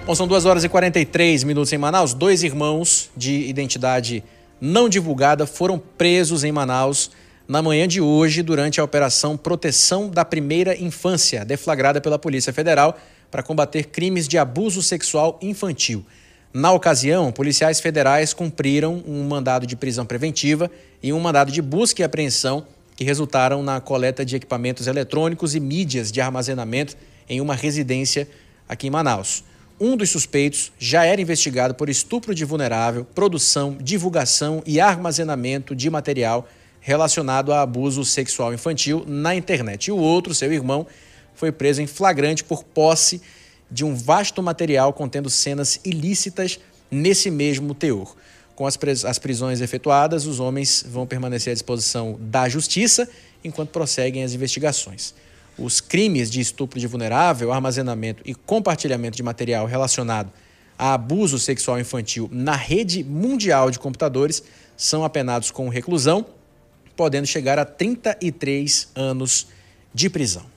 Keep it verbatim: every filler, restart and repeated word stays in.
Bom, são duas horas e quarenta e três minutos em Manaus. Dois irmãos de identidade não divulgada foram presos em Manaus na manhã de hoje durante a Operação Proteção da Primeira Infância, deflagrada pela Polícia Federal para combater crimes de abuso sexual infantil. Na ocasião, policiais federais cumpriram um mandado de prisão preventiva e um mandado de busca e apreensão que resultaram na coleta de equipamentos eletrônicos e mídias de armazenamento em uma residência aqui em Manaus. Um dos suspeitos já era investigado por estupro de vulnerável, produção, divulgação e armazenamento de material relacionado a abuso sexual infantil na internet. E o outro, seu irmão, foi preso em flagrante por posse de um vasto material contendo cenas ilícitas nesse mesmo teor. Com as, pres- as prisões efetuadas, os homens vão permanecer à disposição da Justiça enquanto prosseguem as investigações. Os crimes de estupro de vulnerável, armazenamento e compartilhamento de material relacionado a abuso sexual infantil na rede mundial de computadores são apenados com reclusão, podendo chegar a trinta e três anos de prisão.